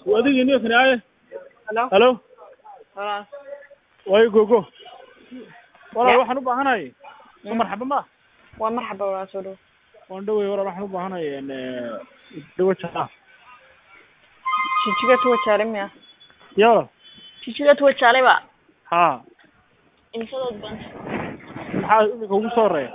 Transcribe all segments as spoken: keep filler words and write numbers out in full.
وأدي جنيه في نهاية. Hello. هلو. Hello. واي جو جو. ولا Yeah. روح نبغى هنا إيه. مرحبا ما. ومرحبا ورسوله. وندوي ولا راح نبغى هنا إيه إن دوّة شغال. Chichiga tuwa chale miya. يلا. Chichiga tuwa chale ba. ها. Imsada ban. maxaa ugu soo horeeya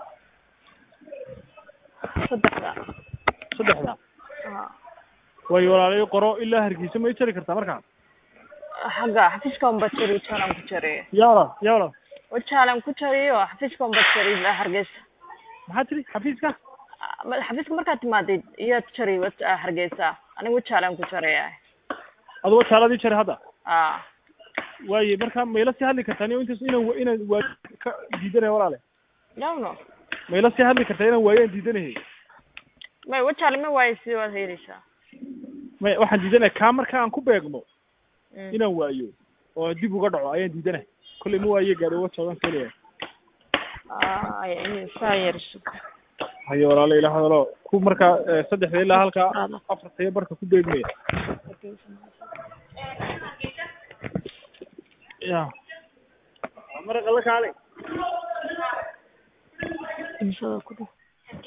Saddexda. saddexda Ah. way walaalay qoro ilaa hargeysa ma jari kartaa markaa Xagga xafiiska on battery chalan ku jare. yala yala oo chalan ku jariyo xafiiska on battery la hargeysa. maxaa tiri xafiiska Ma xafiiska markaad timaadid iyo jari wad hargeysa. Anigu chalan ku jareeyaa. adoo taaladii jari hadda Ah. way markaa meelo si hadli kartaa inta inaan inaan waa ka diidanay walaale No no. meelo si hadli kartaa inaan waayeen diidanahay Ma wa chalan ma waay si wad helaysaa. ma waxaan diidanay ka markaa aan ku beegmo inaan waayo oo dib uga dhaco ayaan diidanahay kulli ma waayo gaadhay wad soodan kaliya ah ay sayirsu hayo walaale ilaahay hado ku markaa saddexda ilaa halka afarta barka ku beegmay ya amar qala kaale imsada ku dhow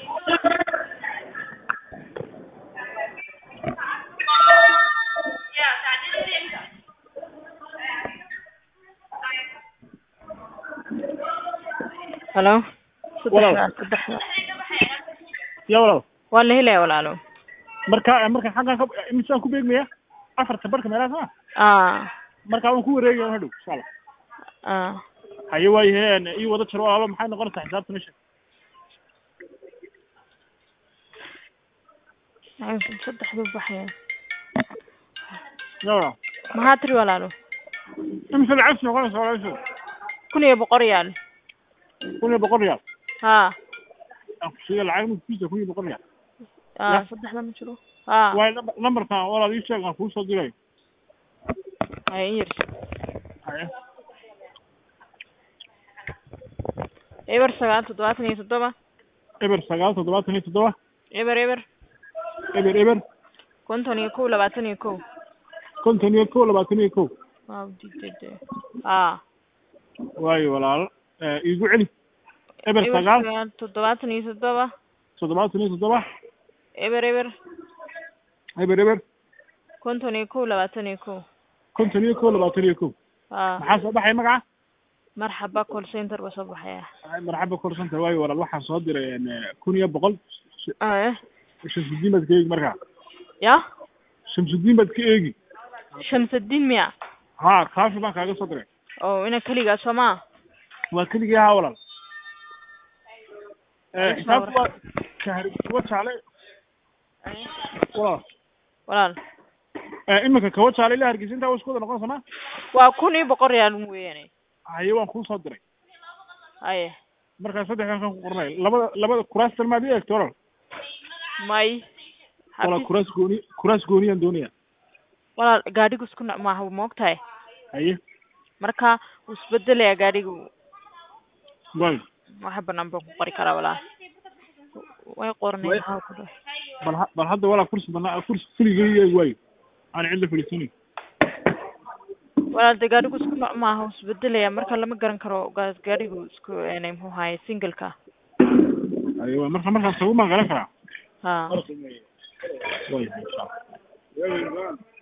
Hello. Walaal. Ya walaal. Waa la helay walaalo. Marka marka xaqan ka imsaan ku beegmaya afarta barka meelaha Ah. marka aan ku wareegayo hadhow inshallah Ah. hayo way heen ii wada jiro walaalo maxay noqonaysaa xisaabta meesha Ay saddexdu baxay. yalla Ma tiri walaalo. imsa lacag noqonaysaa walaalo kun iyo boqol riyaal. kun iyo boqol riyaal Ha. afsiga lacag mid fiisa kun iyo boqol riyaal Ah saddexda ma jiro. Ha. way numberka walaal ii sheeg aan ku soo diray Ay yir. haye Eber sagaal toddobaatan iyo toddoba. eber sagaal toddobaatan iyo toddoba. Eber eber. eber eber. konton iyo kow labaatan iyo kow. konton iyo kow labaatan iyo kow. Waaw digtay. Ah. way walaal ee igu celi eber sagaal toddobaatan iyo toddoba. toddobaatan iyo toddoba. eber eber. eber eber. konton iyo kow labaatan iyo kow. konton iyo kow labaatan iyo kow. Ah. maxaa soo baxay magaca marxaba call center ba soo baxaya. marxaba call center way walaal waxaan soo diray kun iyo boqol. Ah. shamsuddin bad ka eegi markaa ya shamsuddin bad ka eegi shamsuddin miya ha kaafi baan kaaga soo diray oo ina kaliya Soomaa waa kaliya ha walaal ee xisaab waa shahri waa chale walaal walaal ee imika ka wajale ilaa hargeysa inta isku wada noqon sama waa kun iyo boqol riyaal weeyane haye waan ku soo diray haye marka saddexdan kan ku qornay labada labada kuraasta ma bi electoral may wala kuraas gooni kuraas gooni aan doonaya walaal gaadhigu isku ma ha moogtahay haye marka usbedelaya gaadhigu way waxa banaan baan ku qori karaa walaal way qornay waxa ku dhaw bal bal hadda wala kursi banaa kursi kuligay way aan cid filisini walaal gaadhigu isku ma ha usbedelaya marka lama garan karo gaadhigu isku inay muxuu haay single ka ayo marka marka soo ma garan kara ha way insha Allah